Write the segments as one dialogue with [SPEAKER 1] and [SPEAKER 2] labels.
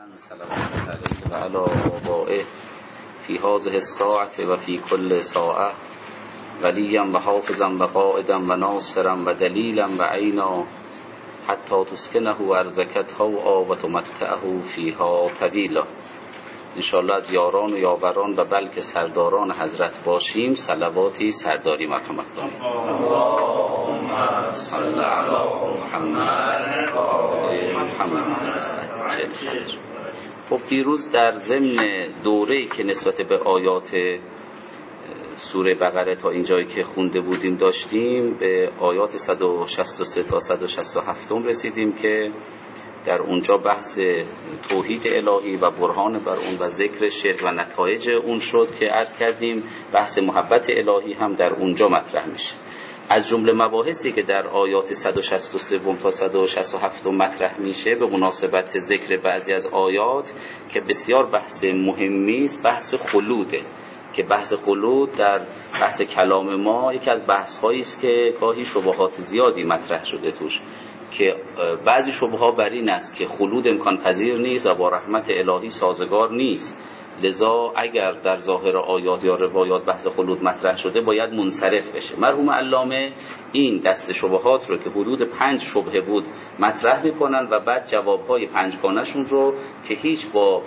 [SPEAKER 1] صلوات علیه و علی آبائه فی هذه الساعة و فی کل ساعة ولیا و حافظا و قائدا و ناصرا و دلیلا و عینا حتی تسکنه ارضک طوعا و تمتعه فیها طویلا. انشاءالله از یاران و یاوران و بلکه سرداران حضرت باشیم. صلواتی سرداری مرحمت کنیم. اللهم صل علی محمد. خب دیروز در ضمن دوره‌ای که نسبت به آیات سوره بقره تا اینجایی که خونده بودیم داشتیم، به آیات 163 تا 167 رسیدیم که در اونجا بحث توحید الهی و برهان بر اون و ذکر شرک و نتایج اون شد که عرض کردیم بحث محبت الهی هم در اونجا مطرح میشه. از جمله مباحثی که در آیات 163 تا 167 مطرح میشه به مناسبت ذکر بعضی از آیات که بسیار بحث مهمی است، بحث خلوده که بحث خلود در بحث کلام ما یکی از بحث‌هایی است که گاهی شبهات زیادی مطرح شده توش، که بعضی شبهات بر این است که خلود امکان پذیر نیست و با رحمت الهی سازگار نیست. لذا اگر در ظاهر آیات یا روایات بحث خلود مطرح شده باید منصرف بشه. مرحوم علامه این دست شبهات رو که حدود 5 شبهه بود مطرح میکنن و بعد جوابهای 5گانه‌شون رو که هیچ با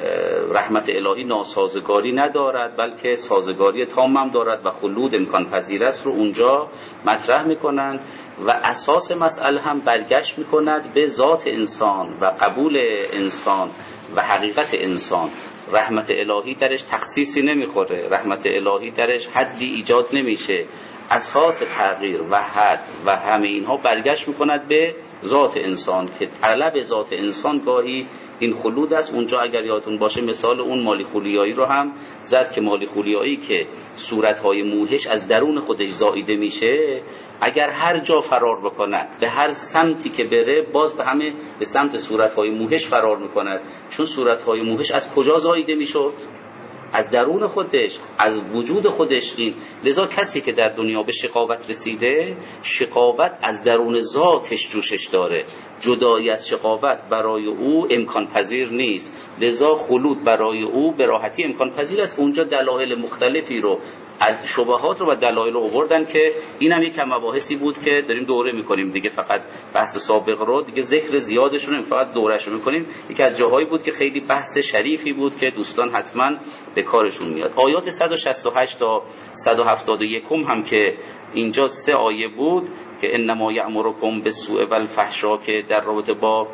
[SPEAKER 1] رحمت الهی ناسازگاری ندارد بلکه سازگاری تام هم دارد و خلود امکان پذیر است رو اونجا مطرح میکنن و اساس مسئله هم برگشت میکند به ذات انسان و قبول انسان و حقیقت انسان. رحمت الهی درش تخصیصی نمیخوره، رحمت الهی درش حدی ایجاد نمیشه. اساس تغییر و حد و همه اینها برگشت میکند به ذات انسان که طلب ذات انسان گاهی این خلود است. اونجا اگر یادتون باشه مثال اون مالی خولیایی رو هم زد که مالی خولیایی که صورتهای موهش از درون خودش زائیده میشه، اگر هر جا فرار بکند به هر سمتی که بره باز به همه به سمت صورتهای موهش فرار میکند، چون صورتهای موهش از کجا زائیده میشد؟ از درون خودش، از وجود خودش. لذا کسی که در دنیا به شقاوت رسیده، شقاوت از درون ذاتش جوشش داره، جدایی از شقاوت برای او امکان پذیر نیست. لذا خلود برای او به راحتی امکان پذیر است. اونجا دلایل مختلفی رو از شبهات رو و دلایل رو آوردن که اینم یک مباحثی بود که داریم دوره میکنیم دیگه، فقط بحث سابق رو دیگه ذکر زیادشون فقط دوره‌شو میکنیم. یکی از جاهایی بود که خیلی بحث شریفی بود که دوستان حتما به کارشون میاد. آیات 168 تا 171 هم که اینجا 3 آیه بود که انما یأمرکم بالسوء والفحشاء که در رابطه با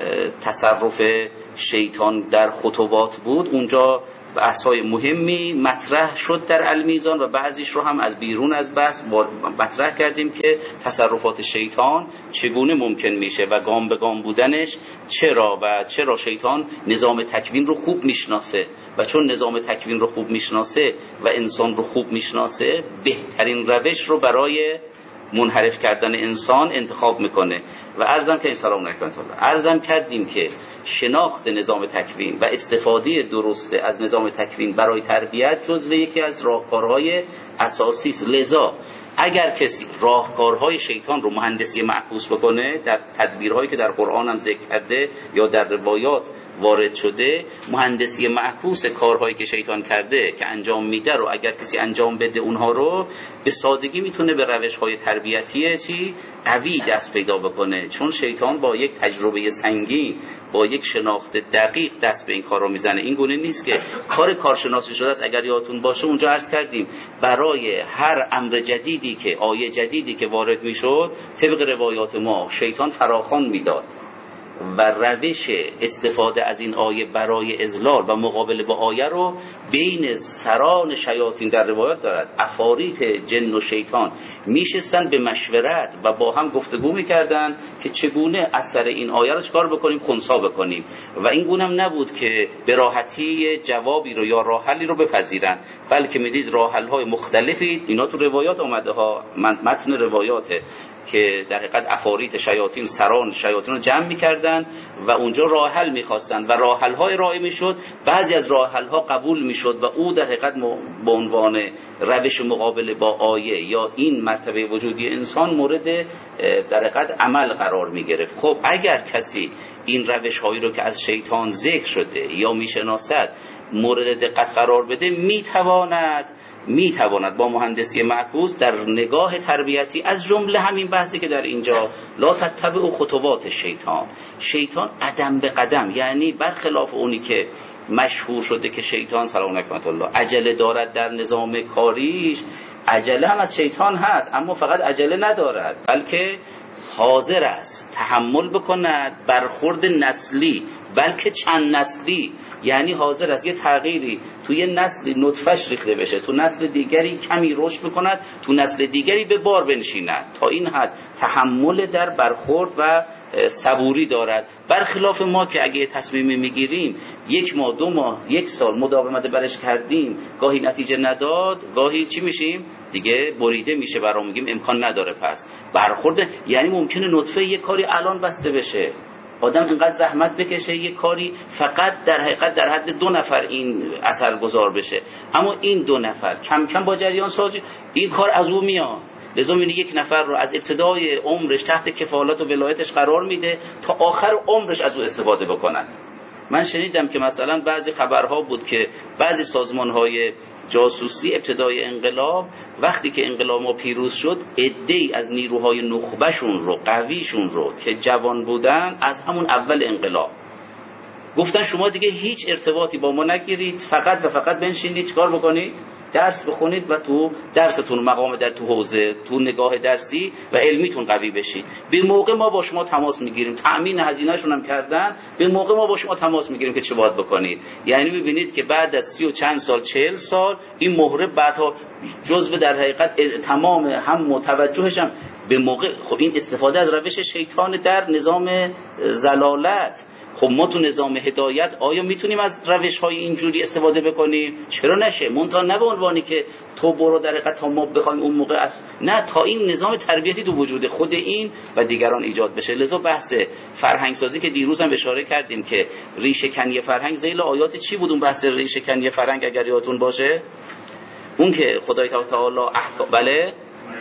[SPEAKER 1] تصرف شیطان در خطوات بود، اونجا بحث‌های مهمی مطرح شد در المیزان و بعضیش رو هم از بیرون از بحث مطرح کردیم که تصرفات شیطان چگونه ممکن میشه و گام به گام بودنش چرا شیطان نظام تکوین رو خوب میشناسه و چون نظام تکوین رو خوب میشناسه و انسان رو خوب میشناسه بهترین روش رو برای منحرف کردن انسان انتخاب میکنه. و عرضم کردیم که شناخت نظام تکوین و استفاده درسته از نظام تکوین برای تربیت جزو یکی از راهکارهای اساسی است. لذا اگر کسی راهکارهای شیطان رو مهندسی معکوس بکنه در تدبیرهایی که در قرآن هم ذکر کرده یا در روایات وارد شده، مهندسی معکوس کارهایی که شیطان کرده که انجام میده رو اگر کسی انجام بده اونها رو به سادگی میتونه به روش‌های تربیتی قوی دست پیدا بکنه، چون شیطان با یک تجربه سنگین با یک شناخت دقیق دست به این کار رو میزنه. این گونه نیست که کار کارشناسی شده است. اگر یادتون باشه اونجا عرض کردیم برای هر امر جدیدی که آیه جدیدی که وارد میشد طبق روایات ما شیطان فراخوان میداد و روش استفاده از این آیه برای اضلال و مقابله با آیه رو بین سران شیاطین در روایات دارد. عفاریت جن و شیطان میشستن به مشورت و با هم گفتگو میکردن که چگونه اثر این آیه رو چکار بکنیم، خنثی بکنیم. و این گونم نبود که به راحتی جوابی رو یا راه حلی رو بپذیرن، بلکه میدید راه حل های مختلفی اینا تو روایات اومده ها، متن روایاته که در حقیقت عفاریت شیاطین، سران شیاطین رو جمع می‌کردن و اونجا راه حل می‌خواستن و راه حل‌های ارائه می‌شد. بعضی از راه حل‌ها قبول می‌شد و او در حقیقت به عنوان روش مقابله با آیه یا این مرتبه وجودی انسان مورد در حقیقت عمل قرار می‌گرفت. خب اگر کسی این روش‌هایی رو که از شیطان ذکر شده یا می‌شناسد مورد دقت قرار بده، میتواند با مهندسی معکوس در نگاه تربیتی، از جمله همین بحثی که در اینجا لا تتبعوا خطوات شیطان قدم به قدم، یعنی برخلاف اونی که مشهور شده که شیطان سلام علیکم الله عجله دارد در نظام کاریش، عجله هم از شیطان هست، اما فقط عجله ندارد بلکه حاضر است تحمل بکند برخورد نسلی بلکه چند نسلی، یعنی حاضر است یه تغییری توی نسل نطفه‌اش ریخته بشه، تو نسل دیگری کمی رشد بکند، تو نسل دیگری به بار بنشیند، تا این حد تحمل در برخورد و صبوری دارد. برخلاف ما که اگه تصمیمی میگیریم 1 ماه 2 ماه 1 سال مداومت برش کردیم، گاهی نتیجه نداد، گاهی چی میشیم دیگه بریده میشه برام، میگیم امکان نداره. پس برخورد یعنی ممکنه نطفه یک کاری الان بسته بشه، آدم اینقدر زحمت بکشه یک کاری فقط در حقیقت در حد 2 نفر این اثرگذار بشه، اما این 2 نفر کم کم با جریان سازی این کار از او میاد. لذا می‌بینی 1 نفر رو از ابتدای عمرش تحت کفالت و ولایتش قرار میده تا آخر عمرش از او استفاده بکنن. من شنیدم که مثلا بعضی خبرها بود که بعضی سازمان‌های جاسوسی ابتدای انقلاب وقتی که انقلاب ما پیروز شد، عده‌ای از نیروهای نخبه‌شون رو، قویشون رو که جوان بودن، از همون اول انقلاب گفتن شما دیگه هیچ ارتباطی با ما نگیرید، فقط و فقط بنشینید چیکار بکنید؟ درس بخونید و تو درستون مقام در تو حوزه، تو نگاه درسی و علمیتون قوی بشید. به موقع ما با شما تماس میگیریم، تأمین هزینه‌شون هم کردن، به موقع ما با شما تماس میگیریم که چه باید بکنید. یعنی ببینید که بعد از 30 و چند سال 40 سال این مهره بعدها جزء در حقیقت تمام هم توجهش هم به موقع. خب این استفاده از روش شیطان در نظام ضلالت. خب ما تو نظام هدایت آیا میتونیم از روش‌های اینجوری استفاده بکنیم؟ چرا نشه؟ منتها نه به عنوانی که تو برو در حقیقت تا ما بخوایم اون موقع نه، تا این نظام تربیتی تو وجود خود این و دیگران ایجاد بشه. لذا بحث فرهنگ سازی که دیروز هم اشاره کردیم که ریشه کنی فرهنگ، ذیل آیات چی بود اون بحث ریشه کنی فرهنگ اگر یادتون باشه؟ اون که خدای تعالی بله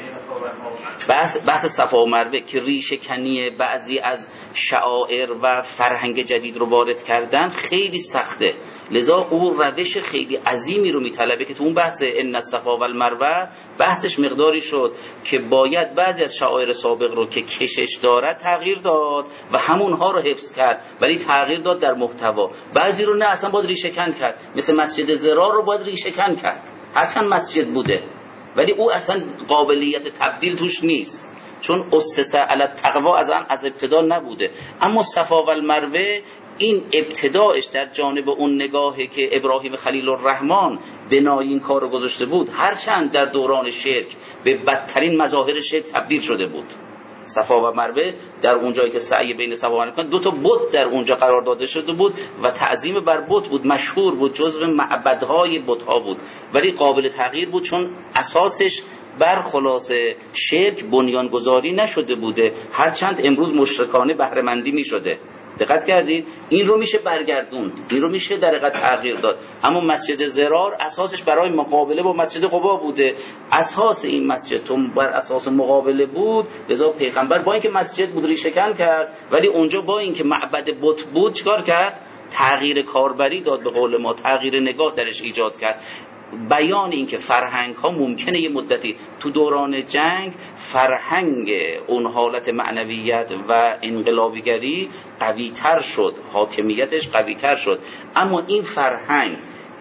[SPEAKER 1] بحث صفا و مروه که ریشه کنی بعضی از شعائر و فرهنگ جدید رو وارد کردن خیلی سخته. لذا او روش خیلی عظیمی رو میطلبه که تو اون بحث ان الصفا و المروه بحثش مقداری شد که باید بعضی از شعائر سابق رو که کشش دارد تغییر داد و همونها رو حفظ کرد، ولی تغییر داد در محتوا. بعضی رو نه، اصلا باید ریشه کن کرد، مثل مسجد ضرار رو باید ریشه کن کرد، اصلا مسجد بوده ولی او اصلا قابلیت تبدیل توش نیست، چون اسس علی التقوا از ابتدا نبوده. اما صفا و المروه این ابتداش در جانب اون نگاهی که ابراهیم خلیل الرحمن بنای این کار رو گذاشته بود، هرچند در دوران شرک به بدترین مظاهر شرک تبدیل شده بود. صفا و مروه در اونجایی که سعی بین صفا و مروه 2 تا بت در اونجا قرار داده شده بود و تعظیم بر بت بود، مشهور بود، جزو معبدهای بت‌ها بود، ولی قابل تغییر بود چون اساسش بر خلاصه شرک بنیانگذاری نشده بوده، هرچند امروز مشرکانه بهره مندی می شده. دقت کردید؟ این رو میشه برگردوند، این رو میشه در حقیقت تغییر داد. اما مسجد ضرار اساسش برای مقابله با مسجد قبا بوده، اساس این مسجد تون بر اساس مقابله بود، لذا پیغمبر با اینکه مسجد بود ریشه کن کرد، ولی اونجا با اینکه معبد بت بود چیکار کرد؟ تغییر کاربری داد، به قول ما تغییر نگاه درش ایجاد کرد. بیان این که فرهنگ ها ممکنه یه مدتی تو دوران جنگ فرهنگ اون حالت معنویت و انقلابیگری قوی تر شد، حاکمیتش قوی تر شد، اما این فرهنگ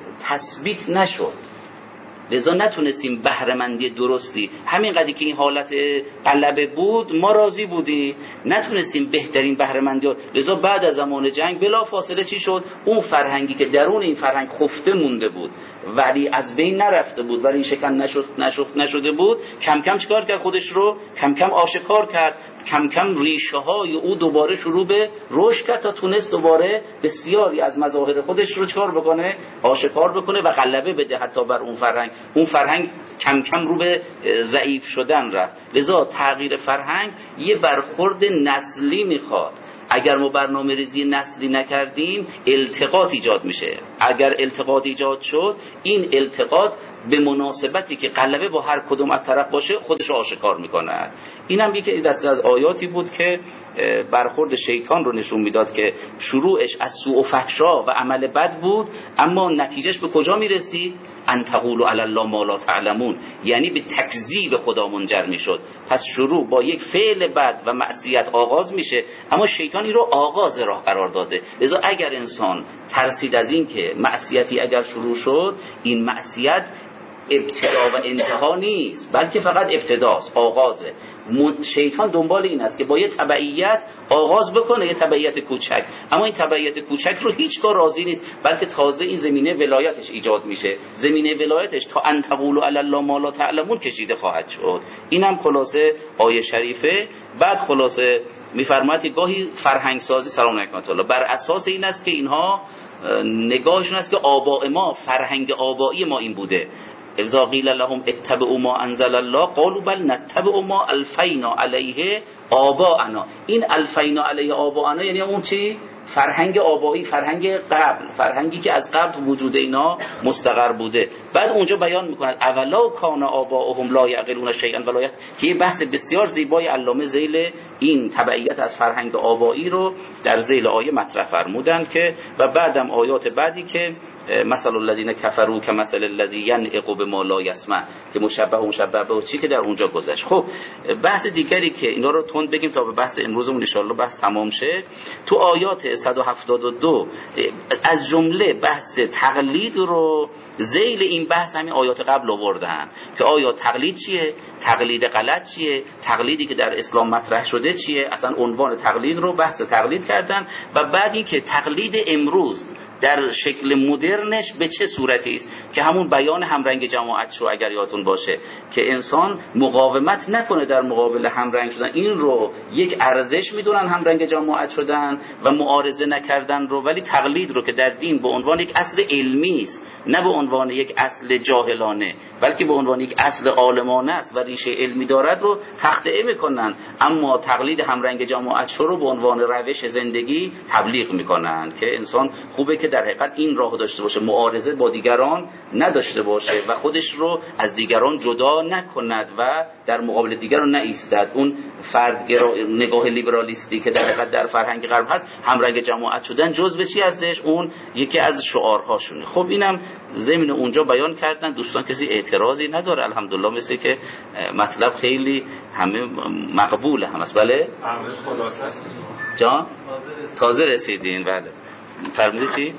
[SPEAKER 1] تثبیت نشد، لذا نتونستیم بهره‌مندی درستی. همین قدری که این حالت غلبه بود ما راضی بودیم، نتونستیم بهترین بهره‌مندی، لذا بعد از زمان جنگ بلا فاصله چی شد؟ اون فرهنگی که درون این فرهنگ خفته مونده بود ولی از بین نرفته بود ولی شکن نشده بود، کم کم چیکار کرد؟ خودش رو کم کم آشکار کرد. کم کم ریشه های او دوباره شروع به رشد کرد تا تونست دوباره بسیاری از مظاهر خودش رو چکار بکنه، آشکار بکنه و غلبه بده حتی بر اون فرهنگ. اون فرهنگ کم کم رو به ضعیف شدن رفت. لذا تغییر فرهنگ یه برخورد نسلی میخواد. اگر ما برنامه ریزی نسلی نکردیم التقاط ایجاد میشه. اگر التقاط ایجاد شد، این التقاط به مناسبتی که غلبه با هر کدوم از طرف باشه خودش رو آشکار میکنه. اینم یکی دسته از آیاتی بود که برخورد شیطان رو نشون میداد که شروعش از سوء و فحشا و عمل بد بود، اما نتیجهش به کجا میرسید؟ ان تقولوا علی الله ما لا تعلمون، یعنی به تکذیب خدا منجر میشد. پس شروع با یک فعل بد و معصیت آغاز میشه، اما شیطان این رو آغاز راه قرار داده. لذا اگر انسان ترسید از این که معصیتی اگر شروع شد، این معصیت ابتدا و انتها نیست، بلکه فقط ابتداست، آغازه. شیطان دنبال این است که با یه تبعیت آغاز بکنه، یه تبعیت کوچک، اما این تبعیت کوچک رو هیچگاه راضی نیست، بلکه تازه این زمینه ولایتش ایجاد میشه. زمینه ولایتش تا ان تقولوا علی الله ما لا تعلمون کشیده خواهد شد. اینم خلاصه آیه شریفه. بعد خلاصه میفرماید که گاهی فرهنگ سازی، سلام علیکم الله، بر اساس این است که اینها نگاهشون است که آباء ما، فرهنگ آبایی ما این بوده. اذا قیل لهم اتبعوا ما انزل الله قالوا بل نتبع ما الفینا علیه آباءنا. این الفینا علیه آباءنا یعنی اون چی؟ فرهنگ آبایی، فرهنگ قبل، فرهنگی که از قبل وجود اینا مستقر بوده. بعد اونجا بیان میکند اولا کان آباؤهم لا یعقلون شیئا ولا که یه بحث بسیار زیبای علامه ذیل این تبعیت از فرهنگ آبایی رو در ذیل آیه مطرح فرمودند که و بعدم آیات بعدی که مثل الذین کفروا کمثل الذی ینعق بما لا یسمع که مشبه به چی که در اونجا گذشت. خب بحث دیگری که اینا رو تند بگیم تا به بحث امروزمون ان شاء الله بحث تمام شه، تو آیات 172 از جمله بحث تقلید رو ذیل این بحث همین آیات قبل آوردن که آیا تقلید چیه، تقلید غلط چیه، تقلیدی که در اسلام مطرح شده چیه، اصلا عنوان تقلید رو بحث تقلید کردن و بعد این که تقلید امروز در شکل مدرنش به چه صورتی است که همون بیان همرنگ جماعت رو اگر یادتون باشه که انسان مقاومت نکنه در مقابل همرنگ شدن، این رو یک ارزش میدونن همرنگ جماعت شدن و معارضه نکردن رو، ولی تقلید رو که در دین به عنوان یک اصل علمی است، نه به عنوان یک اصل جاهلانه، بلکه به عنوان یک اصل عالمانه است و ریشه علمی دارد رو تخطئه میکنن. اما تقلید همرنگ جماعت رو به عنوان روش زندگی تبلیغ میکنن که انسان خوبه که در حقیقت این راه داشته باشه، معارضه با دیگران نداشته باشه و خودش رو از دیگران جدا نکند و در مقابل دیگران نایستد. اون نگاه لیبرالیستی که در حقیقت در فرهنگ غرب هست، همرنگ جماعت شدن جزء چی ازش؟ اون یکی از شعارهاشونه. خب اینم ضمن اونجا بیان کردن. دوستان کسی اعتراضی نداره؟ الحمدلله مثل که مطلب خیلی همه مقبوله هم است. بله جان تازه رسیدین. بله فرموده چی؟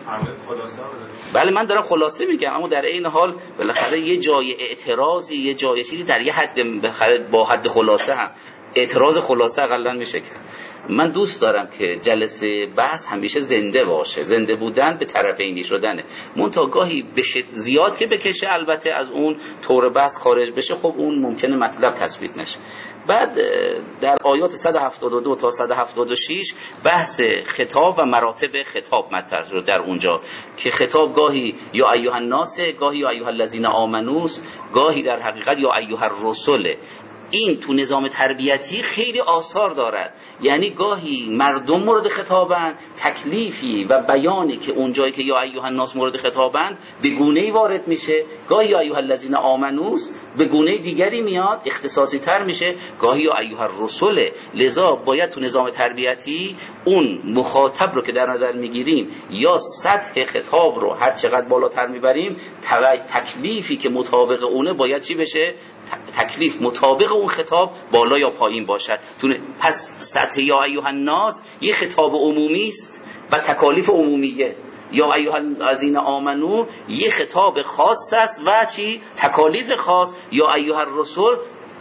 [SPEAKER 1] بله من دارم خلاصه میگم، اما در این حال بالاخره یه جای اعتراضی، یه جای چیزی در یه حد با حد خلاصه هم اعتراض خلاصه اقلا میشه کرد. من دوست دارم که جلسه بحث همیشه زنده باشه، زنده بودن به طرفینی شدنه. منتها گاهی زیاد که بکشه البته از اون طور بحث خارج بشه، خب اون ممکنه مطلب تثبیت نشه. بعد در آیات 172 تا 176 بحث خطاب و مراتب خطاب مطرح شد در اونجا که خطاب گاهی یا ایها الناس، گاهی یا ایها الذین آمنوا، گاهی در حقیقت یا ایها الرسل. این تو نظام تربیتی خیلی آثار دارد، یعنی گاهی مردم مورد خطابند، تکلیفی و بیانی که اونجایی که یا ایها الناس مورد خطابند به گونه‌ای وارد میشه، گاهی یا ایها الذین آمنوا به گونه دیگری میاد، اختصاصی تر میشه، گاهی یا ایها الرسل. لذا باید تو نظام تربیتی اون مخاطب رو که در نظر میگیریم یا سطح خطاب رو هر چقدر بالاتر میبریم، تکلیفی که مطابق اونه باید چی بشه؟ تکلیف مطابق اون خطاب بالا یا پایین باشد. پس سطح یا ایها الناس یه خطاب عمومی است و تکالیف عمومیه. یا ایها الذین آمنو یه خطاب خاص است و چی؟ تکالیف خاص. یا ایها الرسل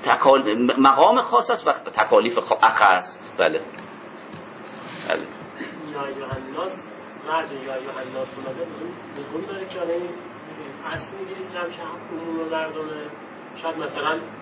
[SPEAKER 1] مقام خاص است و تکالیف خاص. بله بله.
[SPEAKER 2] یا ایها الناس مرد یا ایها الناس اومده بدون داره که اصل میگه جمع شهر عموم مردمه. شاید مثلا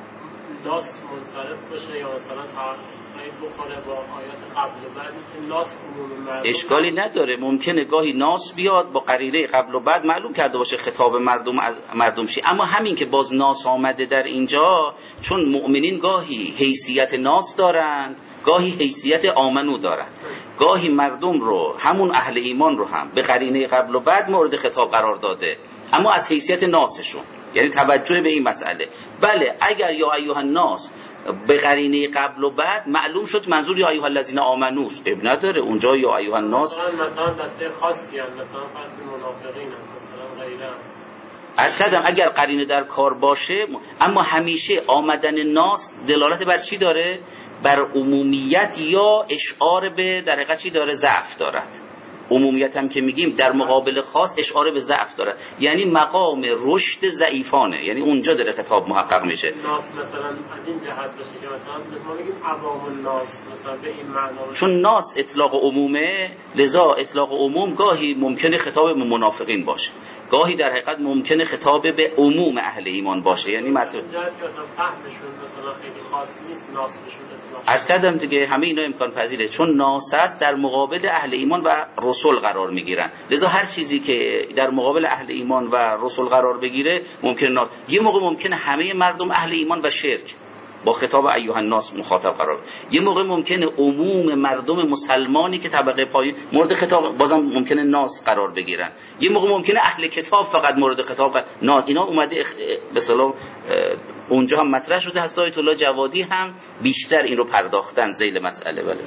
[SPEAKER 2] ناس منصرف باشه یا مثلا تقریب بخوره با آیات قبل و بعد که ناس عموم مردم
[SPEAKER 1] اشکالی نداره. ممکنه گاهی ناس بیاد با قرینه قبل و بعد معلوم کرده باشه خطاب مردم از مردم شی، اما همین که باز ناس آمده در اینجا، چون مؤمنین گاهی حیثیت ناس دارند، گاهی حیثیت آمنو دارند، گاهی مردم رو همون اهل ایمان رو هم به قرینه قبل و بعد مورد خطاب قرار داده، اما از حیثیت ناسشون، یعنی توجه به این مسئله. بله اگر یا ایها الناس به قرینه قبل و بعد معلوم شد منظور یا ایها الذین آمنو، اب نداره اونجا یا ایها الناس
[SPEAKER 2] مثلا دسته خاصی هست، مثلا فرض منافقین هست، مثلا غیره.
[SPEAKER 1] عرض کردم اگر قرینه در کار باشه، اما همیشه آمدن ناس دلالت بر چی داره؟ بر عمومیت یا اشعار به در حقیقت چی داره؟ ضعف دارد. عمومیت هم که میگیم در مقابل خاص اشاره به ضعف داره، یعنی مقام رشد ضعیفانه، یعنی اونجا داره خطاب محقق میشه.
[SPEAKER 2] ناس مثلا از این جهت باشه که مثلا ما میگیم عوام الناس، مثلا به این معنا،
[SPEAKER 1] چون ناس اطلاق عمومه، لذا اطلاق عموم گاهی ممکنه خطاب به منافقین باشه، گاهی در حقیقت ممکنه خطاب به عموم اهل ایمان باشه، یعنی
[SPEAKER 2] مثلا فهمشون مثلا خیلی خاص نیست ناس بشون اطلاق.
[SPEAKER 1] عرض کردم دیگه همه اینا امکان پذیره، چون ناس است در مقابل اهل ایمان و رسول قرار میگیرن، لذا هر چیزی که در مقابل اهل ایمان و رسول قرار بگیره ممکنه ناس. یه موقع ممکنه همه مردم اهل ایمان و شرک با خطاب ایها الناس مخاطب قرار، یه موقع ممکنه عموم مردم مسلمانی که طبقه پایین مورد خطاب بازم ممکنه ناس قرار بگیرن، یه موقع ممکنه اهل کتاب فقط مورد خطاب ناس. اینا اومده به اصطلاح اونجا هم مطرح شده هست. آیت الله جوادی هم بیشتر این رو پرداختن ذیل مسئله. بله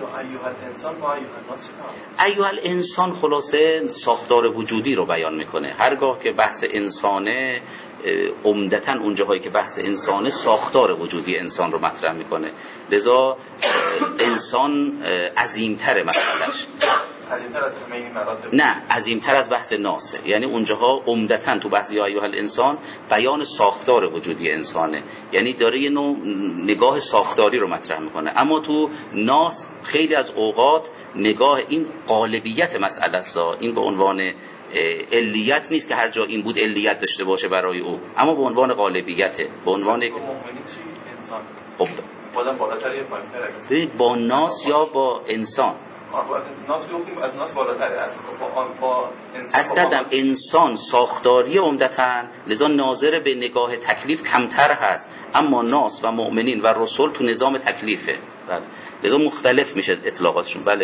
[SPEAKER 1] ایها الانسان خلاصه ساختار وجودی رو بیان میکنه. هرگاه که بحث انسانه، عمدتاً اون جاهایی که بحث انسانه ساختار وجودی انسان رو مطرح میکنه، لذا انسان عظیمتر مسئلهش،
[SPEAKER 3] عظیمتر از همه این مراتب،
[SPEAKER 1] نه عظیمتر از بحث ناسه. یعنی اونجاها عمدتاً تو بحث یا ایها الانسان بیان ساختار وجودی انسانه، یعنی داره یه نوع نگاه ساختاری رو مطرح میکنه. اما تو ناس خیلی از اوقات نگاه این قالبیت مسئله است، این به عنوان علیت نیست که هر جا این بود علیت داشته باشه برای او، اما به عنوان قالبیته، به عنوان
[SPEAKER 3] انسان.
[SPEAKER 1] خب
[SPEAKER 3] بازم بالاتر یا پایین‌تره؟
[SPEAKER 1] با ناس یا با انسان؟
[SPEAKER 3] ناس گفتیم از ناس بالاتره، با انسان.
[SPEAKER 1] از قدم انسان ساختاری عمدتاً، لذا ناظر به نگاه تکلیف کمتر هست، اما ناس و مؤمنین و رسول تو نظام تکلیفه. بله. لذا مختلف میشه اطلاقاتشون. بله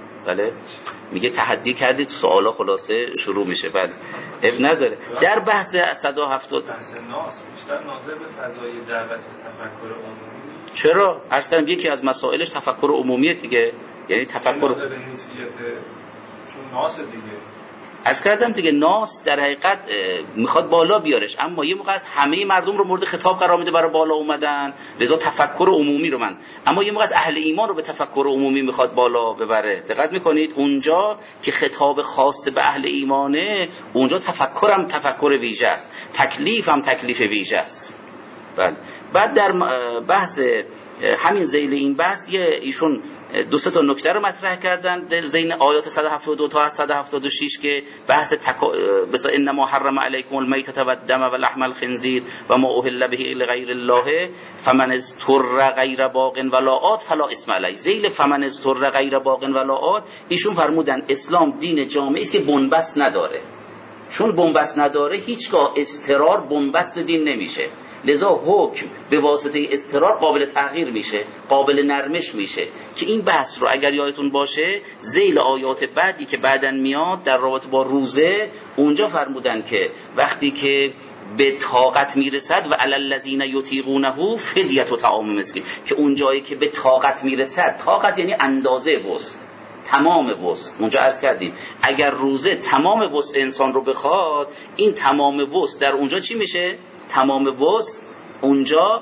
[SPEAKER 1] میگه تحدی کردید سوالا خلاصه شروع میشه. بله اب نداره. در بحث 170
[SPEAKER 4] بحث ناس بیشتر ناظر به فضای دعوت و تفکر عمومی.
[SPEAKER 1] چرا؟ اصلا یکی از مسائلش تفکر عمومیه دیگه، یعنی تفکر
[SPEAKER 4] ناظر به حیثیت چون ناس دیگه.
[SPEAKER 1] عرض کردم دیگه ناس در حقیقت میخواد بالا بیارش، اما یه موقع از همه مردم رو مورد خطاب قرار میده برای بالا اومدن، لذا تفکر عمومی رو اما یه موقع از اهل ایمان رو به تفکر عمومی میخواد بالا ببره. دقت میکنید اونجا که خطاب خاص به اهل ایمانه، اونجا تفکرم تفکر ویژه است، تکلیف هم تکلیف ویژه است. بله. بعد در بحث همین ذیل این بحث ایشون دو سه تا نکته رو مطرح کردن در ذیل آیات 172 تا 176 که بحث مثلا انما حرم علیکم المیتة و الدم و لحم الخنزیر و ما اهل به لغیر الله فمن اضطر غیر باغ ولا عاد فلا اثم علیه. ذیل فمن اضطر غیر باغ ولا عاد ایشون فرمودن اسلام دین جامعی است که بنبست نداره، چون بنبست نداره هیچگاه اضطرار بنبست دین نمیشه، لذا حکم به واسطه اضطرار قابل تغییر میشه، قابل نرمش میشه. که این بحث رو اگر یادتون باشه ذیل آیات بعدی که بعدن میاد در رابطه با روزه، اونجا فرمودن که وقتی که به طاقت میرسد و علی الذین یطیقونه فدیه طعام مسکین، که اونجایی که به طاقت میرسد، طاقت یعنی اندازه وسع، تمام وسع. اونجا عرض کردیم اگر روزه تمام وسع انسان رو بخواد، این تمام وسع در اونجا چی میشه؟ تمام وسع اونجا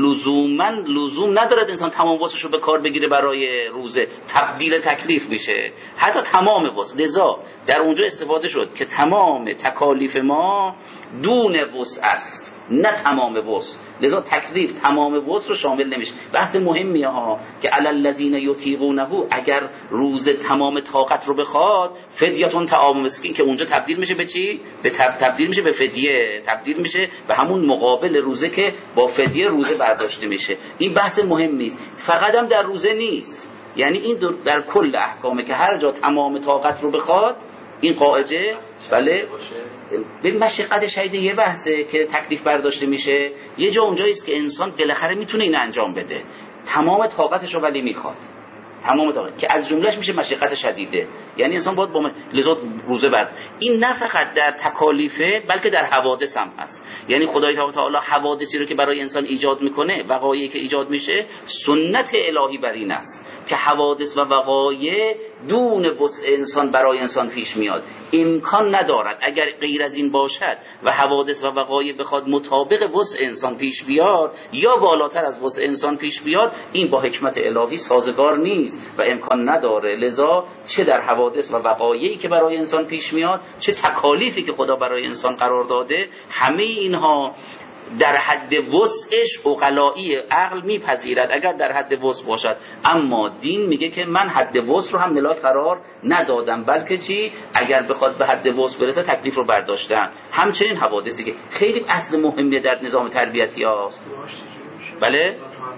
[SPEAKER 1] لزوم ندارد انسان تمام وسعش رو به کار بگیره برای روزه، تبدیل تکلیف میشه حتی تمام وسع. لذا در اونجا استفاده شد که تمام تکالیف ما دون وسع است، نه تمام وسع، لذا تکلیف تمام وسع رو شامل نمیشه. بحث مهمیه ها که علی الذین یطیقونه، اگر روزه تمام طاقت رو بخواد فدیه طعام مسکین، که اونجا تبدیل میشه به چی؟ به تبدیل میشه به فدیه، تبدیل میشه به همون مقابل روزه که با فدیه روزه روزه برداشته میشه. این بحث مهم نیست، فقط هم در روزه نیست، یعنی این در کل احکامه که هر جا تمام طاقت رو بخواد این قاعده بله به مشقت شدید یه بحثه که تکلیف برداشته میشه. یه جا اونجایی است که انسان بالاخره میتونه این انجام بده، تمام طاقتش رو ولی میخواد، تمام طاقت که از جملهش میشه مشقت شدیده، یعنی انسان باید با لذات روزه برد. این نه فقط در تکالیفه بلکه در حوادث هم هست. یعنی خدای تعالی حوادثی رو که برای انسان ایجاد میکنه، وقایعی که ایجاد میشه، سنت الهی بر این است که حوادث و وقایع دون وسع انسان برای انسان پیش میاد. امکان ندارد اگر غیر از این باشد و حوادث و وقایع بخواد مطابق وسع انسان پیش بیاد یا بالاتر از وسع انسان پیش بیاد، این با حکمت الهی سازگار نیست و امکان نداره. لذا چه در حوادث و وقایعی که برای انسان پیش میاد، چه تکالیفی که خدا برای انسان قرار داده، همه اینها در حد وسعش عقلایی عقل میپذیرد اگر در حد وسع باشد. اما دین میگه که من حد وسع رو هم ملاک قرار ندادم، بلکه چی؟ اگر بخواد به حد وسع برسه تکلیف رو برداشتم. همچنین حوادثی که خیلی اصل مهمیه در نظام تربیتی ها. بله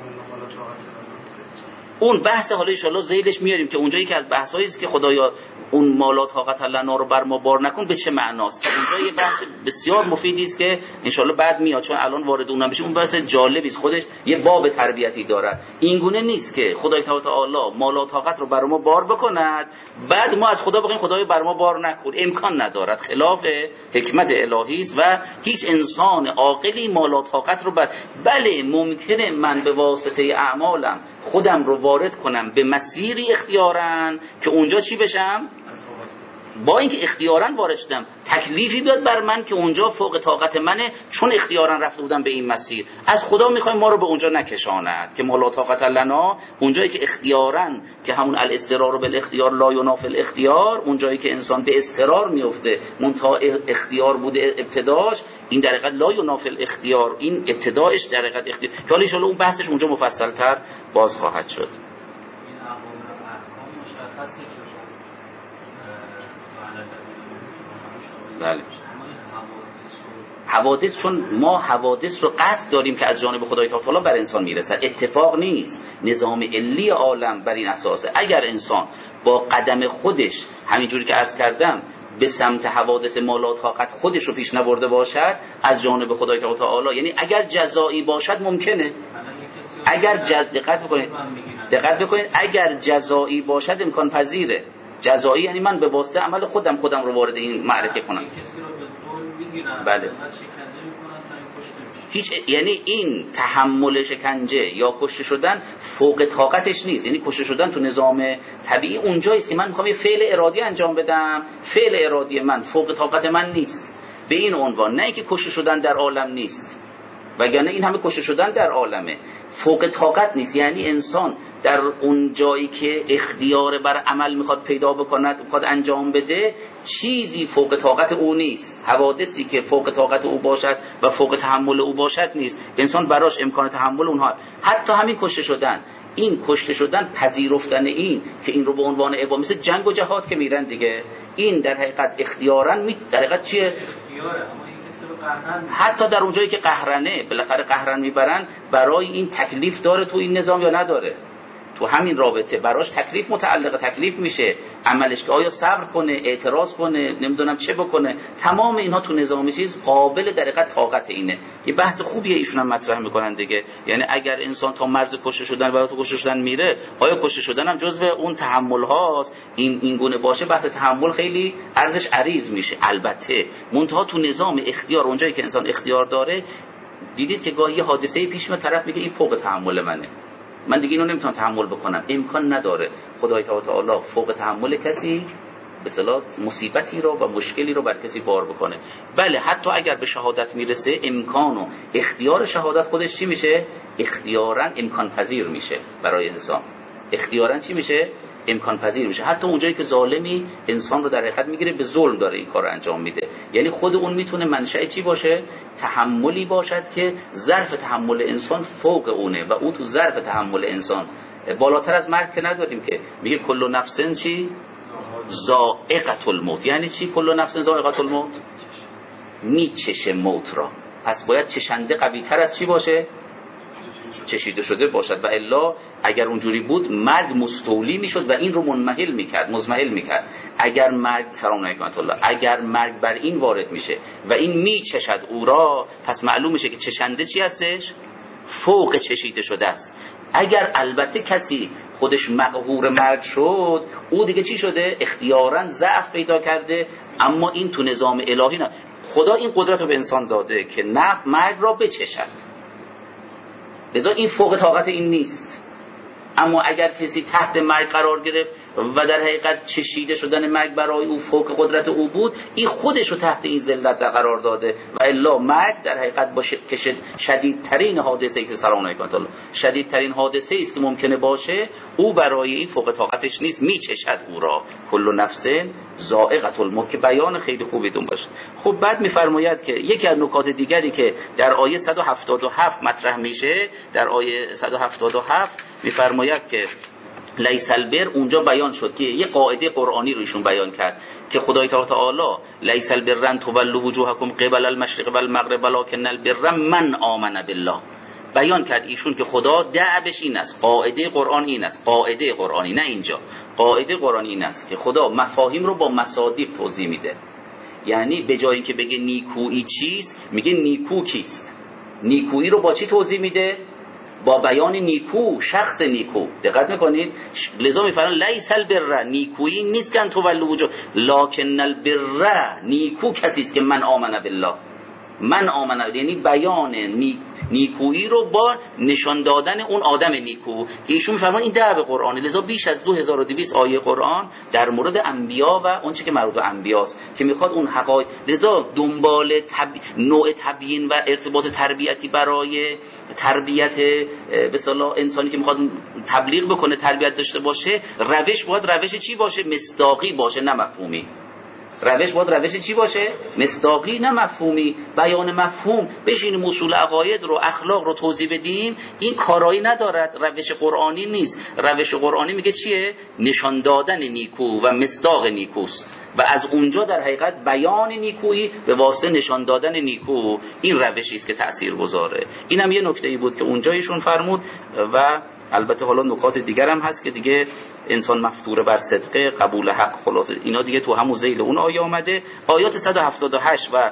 [SPEAKER 1] اون بحث حالا ان شاءالله ذیلش میاریم که اونجایی که از بحثایی است که خدایا اون مالا طاقت لنا رو بر ما بار نکن به چه معناست، اونجا یه بحث بسیار مفیدی است که ان شاءالله بعد میاد، چون الان وارد اون نمیشه. اون بحث جالبی است، خودش یه باب تربیتی داره. این گونه نیست که خدای تعالی مالا طاقت رو بر ما بار بکند بعد ما از خدا بگیم خدای بر ما بار نکن. امکان ندارد، خلاف حکمت الهی است و هیچ انسان عاقلی مالا طاقت رو بله ممکنه من به واسطه اعمالم خودم رو وارد کنم به مسیری اختیاراً که اونجا چی بشم، با اینکه اختیاراً وارد شدم تکلیفی بیاد بر من که اونجا فوق طاقت منه، چون اختیاراً رفته بودم به این مسیر. از خدا میخوایم ما رو به اونجا نکشاند که مالا طاقت لنا، اونجایی که اختیاراً که همون الاضطرار بالاختیار لا ینافی الاختیار، اونجایی که انسان به اضطرار میفته منتها اختیار بوده ابتداش، این در حقیقت لا ینافی الاختیار، این ابتدایش در حقیقت اختیار که حالا ان شاءالله اون بحثش اونجا مفصل‌تر باز خواهد شد.
[SPEAKER 4] این احکام مشخصه که
[SPEAKER 1] بله حوادث، چون ما حوادث رو قصد داریم که از جانب خدای تعالی بر انسان میرسد، اتفاق نیست. نظام علی عالم بر این اساسه. اگر انسان با قدم خودش همینجوری که عرض کردم به سمت حوادث مالا طاقت خودش رو پیش نبرده باشد از جانب خدای تعالی، یعنی اگر جزایی باشد ممکنه، اگر دقت بکنید اگر جزایی باشد امکان پذیره. جزایی یعنی من به واسطه عمل خودم رو وارد این معرکه کنم. بله هیچ، یعنی این تحمل شکنجه یا کشته شدن فوق طاقتش نیست. یعنی کشته شدن تو نظام طبیعی اونجاییست که من میخوام یه فعل ارادی انجام بدم، فعل ارادی من فوق طاقت من نیست به این عنوان، نه که کشته شدن در عالم نیست، وگرنه این همه کشته شدن در عالمه. فوق طاقت نیست، یعنی انسان در اون جایی که اختیار بر عمل میخواد پیدا بکند، میخواد انجام بده، چیزی فوق طاقت او نیست. حوادثی که فوق طاقت او باشد و فوق تحمل او باشد نیست. انسان براش امکان تحمل اونها، حتی همین کشته شدن، این کشته شدن پذیرفتن این که این رو به عنوان عبادت، مثل جنگ و جهاد که میرن دیگه، این در حقیقت اختیاراً در حقیقت چیه؟ اختیاره. حتی در اونجایی که قهرنه، بالاخره قهرن میبرن، برای این تکلیف داره تو این نظام یا نداره؟ تو همین رابطه براش تکلیف متعلقه، تکلیف میشه عملش که آیا صبر کنه، اعتراض کنه، نمیدونم چه بکنه. تمام اینها تو نظام چیز قابل در حقیقت طاقت اینه. یه بحث خوبیه ایشون هم مطرح میکنن دیگه، یعنی اگر انسان تا مرز کشته شدن و تو کشته شدن میره، آیا کشته شدن هم جزو اون تحمل هاست؟ این گونه باشه بحث تحمل خیلی ارزش عریض میشه. البته منتها تو نظام اختیار، اونجایی که انسان اختیار داره، دیدید که گاهی یه حادثه پیش میاد، طرف میگه این فوق تحمل منه، من دیگه اینو نمیتونم تحمل بکنم. امکان نداره خدای تعالی فوق تحمل کسی به اصطلاح مصیبتی رو و مشکلی رو بر کسی بار بکنه. بله حتی اگر به شهادت میرسه، امکان و اختیار شهادت خودش چی میشه؟ اختیاراً امکان پذیر میشه برای انسان. اختیاراً چی میشه؟ امکان پذیر میشه. حتی اونجایی که ظالمی انسان رو در حقیقت میگیره، به ظلم داره این کار انجام میده، یعنی خود اون میتونه منشأ چی باشه؟ تحملی باشد که ظرف تحمل انسان فوق اونه و او تو ظرف تحمل انسان بالاتر از مرگ که نداریم که میگه کل نفسن چی؟ ذائقة الموت. یعنی چی کل نفسن ذائقة الموت؟ میچشه موت را. پس باید چشنده قوی تر از چی باشه؟ چشیده شده باشد و الا اگر اونجوری بود مرگ مستولی میشد و این رو منمحل میکرد، مزمحل میکرد. اگر مرگ سلام علیکم الله، اگر مرگ بر این وارد میشه و این میچشد او را، پس معلوم میشه که چشنده چی هستش؟ فوق چشیده شده است. اگر البته کسی خودش مقهور مرگ شد، او دیگه چی شده؟ اختیاراً ضعف پیدا کرده. اما این تو نظام الهی نه. خدا این قدرت رو به انسان داده که نه مرگ را بچشد، لذا این فوق طاقت این نیست. اما اگر کسی تحت مرگ قرار گرفت و در حقیقت چشیده شدن مرگ برای او فوق قدرت او بود، این خودش رو تحت این ذلت قرار داده و الا مرگ در حقیقت باشه که شدیدترین حادثه ای که سلام علیکم الله، شدیدترین حادثه است که ممکنه باشه، او برای این فوق طاقتش نیست، میچشد او را. کل نفس ذائقة الموت، که بیان خیلی خوبی دون باشه. خب بعد میفرماید که یکی از نکات دیگری که در آیه 177 مطرح میشه، در آیه 177 میفرماید که لیس البر، اونجا بیان شد که یه قاعده قرآنی رو ایشون بیان کرد که خدای تعالی لیس البر ان تولوا وجوهکم قبل المشرق والمغرب ولکن البر من آمن بالله. بیان کرد ایشون که خدا دعبش این است، قاعده قرآن این است، قاعده قرآنی، نه اینجا، قاعده قرآنی این است که خدا مفاهیم رو با مصادیق توضیح میده. یعنی به جایی که بگه نیکویی چیست، میگه نیکو کیست. نیکویی رو با چی توضیح میده؟ با بیان نیکو، شخص نیکو. دقت میکنید؟ لذا میفرمان لیس البر، نیکویی نیست که ان تولوا وجوه، لکن البر، نیکو کسی است که من آمن بالله. من آمن یعنی بیان نیکویی رو با نشان دادن اون آدم نیکو که ایشون میفرمان این دعب قرآنی. لذا بیش از 2200 آیه قرآن در مورد انبیا و اون چه که مربوط به انبیاست که میخواد اون حقایق، لذا دنبال نوع تبیین و ارتباط تربیتی برای تربیت به اصطلاح انسانی که میخواد تبلیغ بکنه، تربیت داشته باشه، روش باید روش چی باشه؟ مصداقی باشه، نه مفهومی. روش باید روش چی باشه؟ مصداقی، نه مفهومی. بیان مفهوم، بشینیم اصول عقاید رو، اخلاق رو توضیح بدیم، این کارایی ندارد، روش قرآنی نیست. روش قرآنی میگه چیه؟ نشان دادن نیکو و مصداق نیکوست و از اونجا در حقیقت بیان نیکویی به واسطه نشان دادن نیکو، این روشی است که تأثیر گذاره. اینم یه نکته‌ای بود که اونجا ایشون فرمود و البته حالا نکات دیگر هم هست که دیگه انسان مفطور بر صدقه، قبول حق، خلاصه اینا دیگه تو همون ذیل اون آیه آمده. آیات 178 و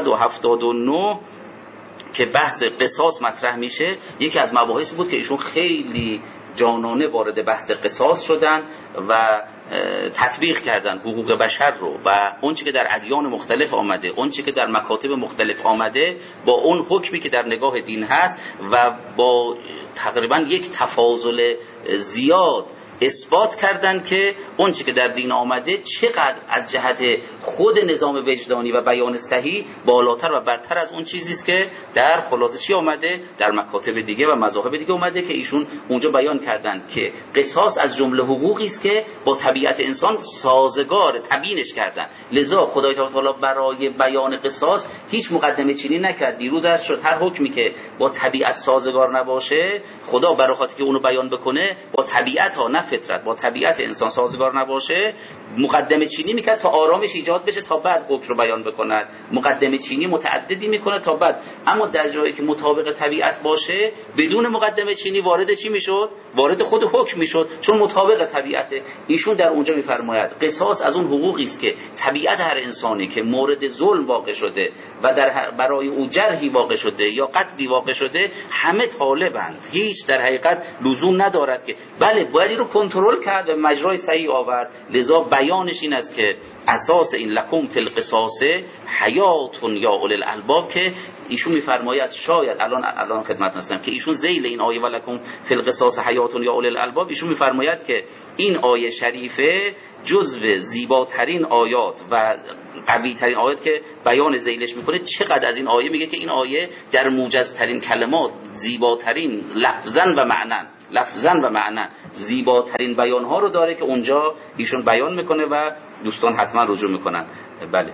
[SPEAKER 1] 179 که بحث قصاص مطرح میشه، یکی از مباحث بود که ایشون خیلی جانانه وارد بحث قصاص شدن و تطبیق کردن حقوق بشر رو و اون چی که در ادیان مختلف آمده، اون چی که در مکاتب مختلف آمده، با اون حکمی که در نگاه دین هست و با تقریبا یک تفاضل زیاد اثبات کردن که اون چی که در دین آمده چقدر از جهت خود نظام وجدانی و بیان صحیح بالاتر و برتر از اون چیزی است که در خلاصه چی آمده در مکاتب دیگه و مذاهب دیگه اومده که ایشون اونجا بیان کردن که قصاص از جمله حقوقی است که با طبیعت انسان سازگار، تبیینش کردن. لذا خدای تعالی برای بیان قصاص هیچ مقدمه چینی نکرد. دیروز عرض شد هر حکمی که با طبیعت سازگار نباشه، خدا برای خاطر که اونو بیان بکنه با طبیعت ها، نه فطرت، با طبیعت انسان سازگار نباشه، مقدمه چینی میکرد تا آرامش ایجاد بشه تا بعد حکم رو بیان بکند. مقدمه چینی متعددی میکنه تا بعد. اما در جایی که مطابق طبیعت باشه، بدون مقدمه چینی وارد چی میشد؟ وارد خود حکم میشد، چون مطابق طبیعته. ایشون در اونجا میفرماید قصاص از اون حقوقی است که طبیعت هر انسانی که مورد ظلم واقع شده و برای او جرحی واقع شده یا قتلی واقع شده، همه طالبند، هیچ در حقیقت لزوم ندارد که بله باید رو کنترل کرد و مجرای صحیح آورد. لذا بیانش این است که اساس این لکم فی القصاص حیاتون یا اولی الالباب که ایشون میفرماید شاید الان خدمت هستم که ایشون ذیل این آیه ولکم فی القصاص حیاتون یا اولی الالباب، ایشون میفرماید که این آیه شریفه جزو زیباترین آیات و قوی ترین آیات که بیان ذیلش میکنه. چقدر از این آیه میگه که این آیه در موجزترین کلمات، زیباترین لفظاً و معنا زیباترین بیانها رو داره که اونجا ایشون بیان میکنه و دوستان حتما رجوع میکنن. بله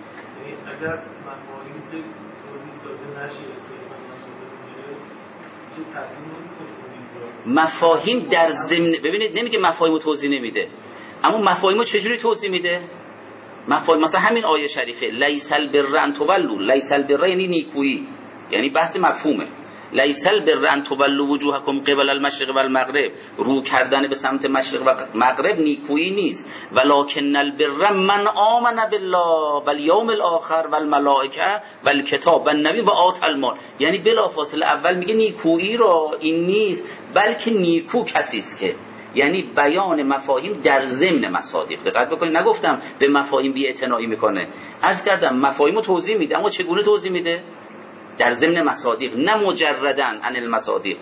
[SPEAKER 4] اگر مفاهیم توضیح داده نشه صرفا مسئله میشه
[SPEAKER 1] مفاهیم در ضمن، ببینید نمیگه مفاهیمو توضیح نمیده، اما مفاهیمو چجوری توضیح میده؟ مفاهیم مثلا همین آیه شریفه لیس البر ان تولوا، لیس البر یعنی نیکویی، یعنی بحث مفهومه. لیس البر ان تولوا وجوهکم قبل المشرق والمغرب، رو کردن به سمت مشرق و مغرب نیکویی نیست. ولکن البر من آمن بالله والیوم الاخر والملائکه والکتاب والنبی و آت المال، یعنی بلافاصله اول میگه نیکویی را این نیست، بلکه نیکو کسی است که، یعنی بیان مفاهیم در ضمن مصادیق. دقت بکنید نگفتم به مفاهیم بی‌اعتنایی میکنه، عرض کردم مفاهیمو توضیح میده، اما چگونه توضیح میده؟ در ضمن مصادیق، نه مجرداً عن المصادیق.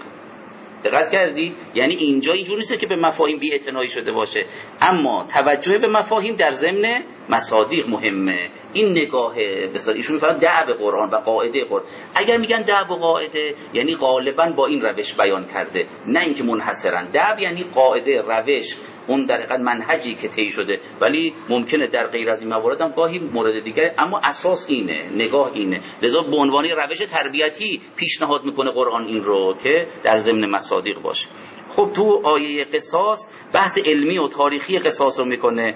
[SPEAKER 1] دقت کردی؟ یعنی اینجا اینجوری نیست که به مفاهیم بی‌اعتنایی شده باشه، اما توجه به مفاهیم در ضمن مصادیق مهمه. این نگاه بسیار ایشون میفرمایند دعو قرآن و قاعده قرآن. اگر میگن دعو قاعده یعنی غالبا با این روش بیان کرده، نه اینکه منحصرا. دعو یعنی قاعده، روش، اون در حقیقت منهجی که طی شده، ولی ممکنه در غیر از این موارد هم گاهی مورد دیگه، اما اساس اینه، نگاه اینه. لذا به عنوان روش تربیتی پیشنهاد میکنه قرآن این رو که در ضمن مصادیق باشه. خب تو آیه قصاص بحث علمی و تاریخی قصاص رو میکنه،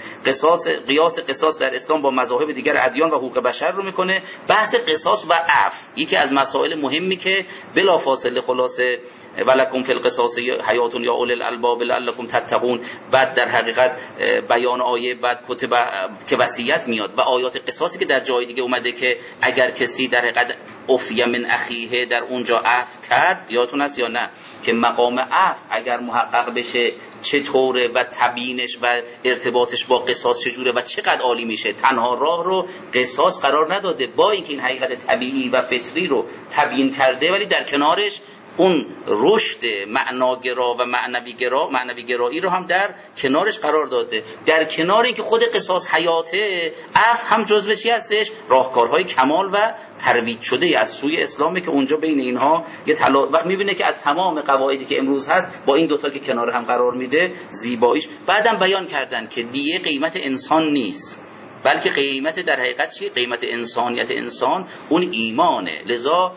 [SPEAKER 1] قیاس قصاص در اسلام با مذاهب دیگر ادیان و حقوق بشر رو میکنه، بحث قصاص و عفو یکی از مسائل مهمی که بلافاصله خلاصه ولکم فی القصاص حیات یا اولی الالباب لعلکم تتقون، بعد در حقیقت بیان آیه، بعد کتب که وصیت میاد و آیات قصاصی که در جای دیگه اومده که اگر کسی در حقیقت عفی من اخیه در اونجا عفو کرد، یادتون هست یا نه که مقام عفو اگر محقق بشه چطوره و تبیینش و ارتباطش با قصاص چجوره و چقدر عالی میشه. تنها راه رو قصاص قرار نداده، با اینکه این حقیقت طبیعی و فطری رو تبیین کرده، ولی در کنارش اون رشد معناگرا و معنوی گرایی رو هم در کنارش قرار داده. در کنار اینکه خود قصاص حیاته، عفو هم جزو چی هستش؟ راهکارهای کمال و ترویج شده از سوی اسلامه که اونجا بین اینها یه وقت میبینه که از تمام قواعدی که امروز هست با این دوتا که کنار هم قرار میده زیباییش. بعدم بیان کردن که دیه قیمت انسان نیست، بلکه قیمت در حقیقت چیه؟ قیمت انسانیت انسان اون ایمانه. لذا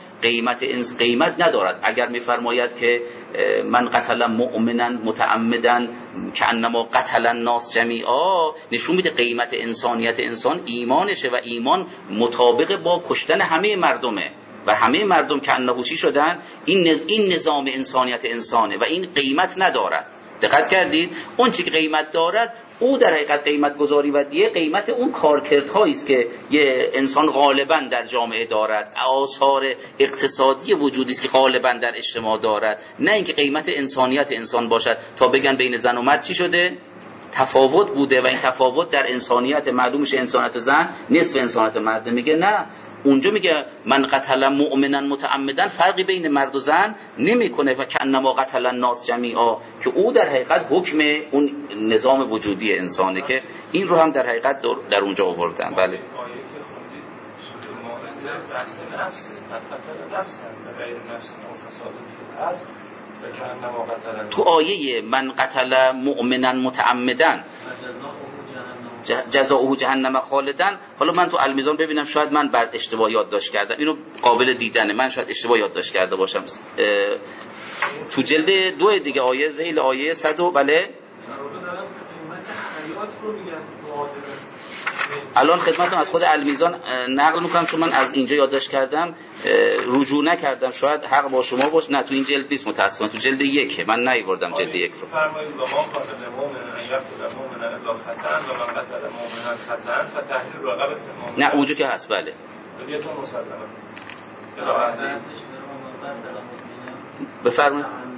[SPEAKER 1] قیمت ندارد. اگر میفرماید که من قتل مؤمنا متعمدا کانما قتل الناس جمیعا، نشون میده قیمت انسانیت انسان ایمانشه و ایمان مطابق با کشتن همه مردمه و همه مردم که انهوشی شدن. این نظام انسانیت انسانه و این قیمت ندارد. دقت کردید؟ اون چی که قیمت دارد او در حقیقت قیمت گذاری و دیه قیمت اون کارکردهایی است که یه انسان غالبا در جامعه دارد، آثار اقتصادی وجودی است که غالبا در اجتماع دارد، نه اینکه قیمت انسانیت انسان باشد تا بگن بین زن و مرد چی شده؟ تفاوت بوده و این تفاوت در انسانیت معلوم میشه انسانیت زن نصف انسانیت مرد. میگه نه، اونجا میگه من قتل مؤمنا متعمدا فرقی بین مرد و زن نمیکنه و کانما قتل الناس جمیعا، که او در حقیقت حکم اون نظام وجودی انسانه که این رو هم در حقیقت در اونجا آوردن. بله تو آیه من قتل مؤمنا متعمدا جزاؤه جهنم خالدن. حالا من تو المیزان ببینم شاید من بر اشتباه یادداشت کردم، اینو قابل دیدنه، من شاید اشتباه یادداشت کرده باشم. تو جلد 2 دیگه آیه ذیل آیه 100 بله الان خدمتتون از خود المیزان نقل میکنم چون من از اینجا یادداشت کردم، رجوع نکردم، شاید حق با شما باشه. نه تو این جلد نیست متأسفانه، تو جلد 1 من نیاوردم جلد 1 رو.
[SPEAKER 4] فرمایید با ما قاتل مؤمن ان یقتل مؤمنا الا خطأ و من قتل مؤمنا خطأ فتحریر رقبه مؤمن.
[SPEAKER 1] نه اونجا که هست بله.
[SPEAKER 4] دیگه مسلمه.
[SPEAKER 1] بفرمایید.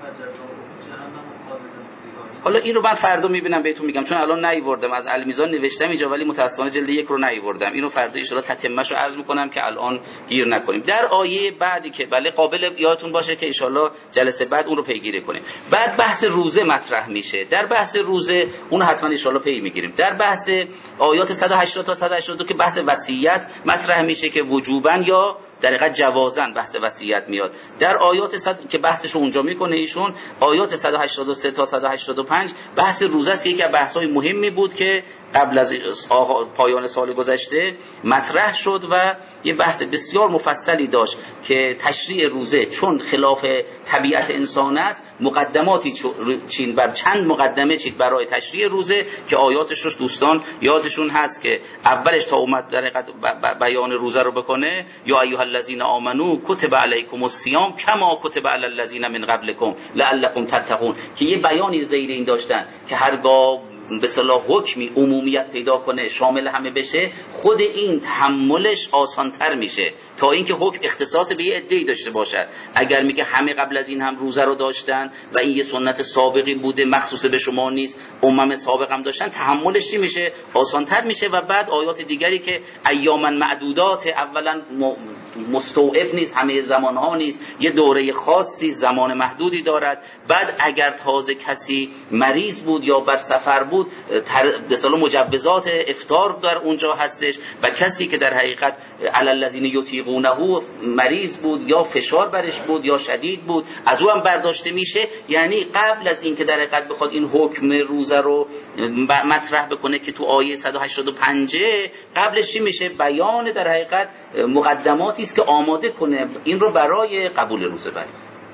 [SPEAKER 1] حالا این رو من فردا میبینم بهتون میگم، چون الان نیاوردم، از المیزان نوشتم اینجا ولی متأسفانه جلد 1 رو نیاوردم. اینو فردا ان شاءالله تتمه‌شو عرض میکنم که الان گیر نکنیم. در آیه بعدی که بله قابل یادتون باشه که ان شاءالله جلسه بعد اون رو پیگیری کنیم. بعد بحث روزه مطرح میشه. در بحث روزه اون حتما ان شاءالله پی میگیریم. در بحث آیات 180 تا 182 که بحث وصیت مطرح میشه که وجوباً یا در حقیقت جوازن بحث وصیت میاد. در آیات که بحثش اونجا میکنه ایشون، آیات 183 تا 185 بحث روزه است که یکی از بحث‌های مهمی بود که قبل از پایان سال گذشته مطرح شد و یه بحث بسیار مفصلی داشت که تشریع روزه چون خلاف طبیعت انسان است، مقدماتی چین بر چند مقدمه چید برای تشریع روزه که آیاتش رو دوستان یادشون هست که اولش تا اومد در حقیقت بیان روزه رو بکنه، یا ایها الذین آمنو کتب علیکم الصیام کما کتب علی الذین من قبلکم لعلکم تتقون، که یه بیانی زیر این داشتن که هرگاه به اصطلاح حکمی عمومیت پیدا کنه شامل همه بشه، خود این تحملش آسانتر میشه تا اینکه حکم اختصاص به یه عده‌ای داشته باشد. اگر میگه همه قبل از این هم روزه رو داشتن و این یه سنت سابقی بوده مخصوص به شما نیست، امم سابق هم داشتن، تحملش چی میشه؟ آسانتر میشه. و بعد آیات دیگری که ایاما معدودات، اولا مستوعب نیست، همه زمان ها نیست، یه دوره خاصی زمان محدودی دارد. بعد اگر تازه کسی مریض بود یا بر سفر بود، به اصطلاح مجوزات افطار در اونجا هستش. و کسی که در حقیقت علی الذین یطیقونه مریض بود یا فشار برش بود یا شدید بود، از او هم برداشته میشه. یعنی قبل از این که در حقیقت بخواد این حکم روزه رو مطرح بکنه که تو آیه 185 قبلش چی میشه؟ بیان در حقیقت مقدماتی است که آماده کنه این رو برای قبول روزه برای.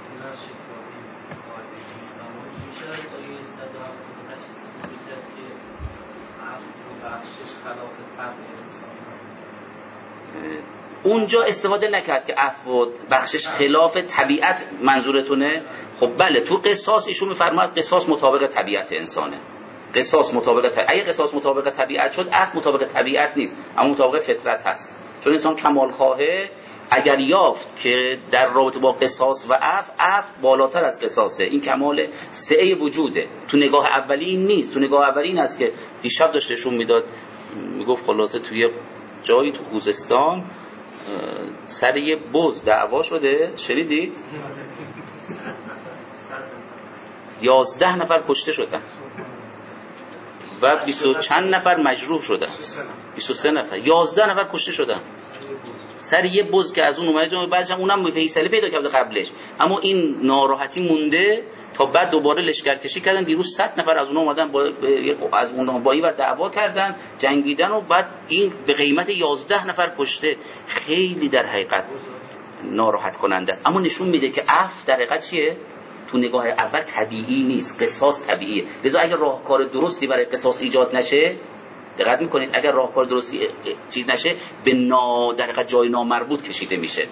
[SPEAKER 1] اونجا استفاده نکرد که عفو بخشش خلاف طبیعت منظورتونه. خب بله، تو قصاص ایشون میفرماد قصاص مطابق طبیعت انسانه. قصاص مطابق اگه قصاص مطابق طبیعت شد، عفو مطابق طبیعت نیست، اما مطابق فطرت هست. چون انسان کمال خواهه اگر یافت که در رابطه با قصاص و عفو بالاتر از قصاصه، این کمال سعه وجوده. تو نگاه اولی این نیست. تو نگاه اولی این است که دیشب داشتشون میداد، میگفت خلاصه توی جایی تو خوزستان سر یه بز دعوا شده، شنیدید؟ 11 نفر کشته شدن و 20 چند نفر مجروح شدن. 23 نفر، 11 نفر کشته شدن سر یه بز که از اون اومده. بعدش هم اونم فیصله پیدا کرده قبلش، اما این ناراحتی مونده تا بعد دوباره لشکرکشی کردن. دیروز 100 نفر از اونها اومدن از اونها با این ور دعوا کردن، جنگیدن و بعد این به قیمت 11 نفر کشته. خیلی در حقیقت ناراحت کننده است. اما نشون میده که عفو در حقیقت چیه؟ تو نگاه اول طبیعی نیست، قصاص طبیعیه. لذا اگر راهکار درستی برای قصاص ایجاد نشه، دقت میکنید اگر راهکار درستی چیز نشه، به در حقیقت جای نامربوط کشیده میشه.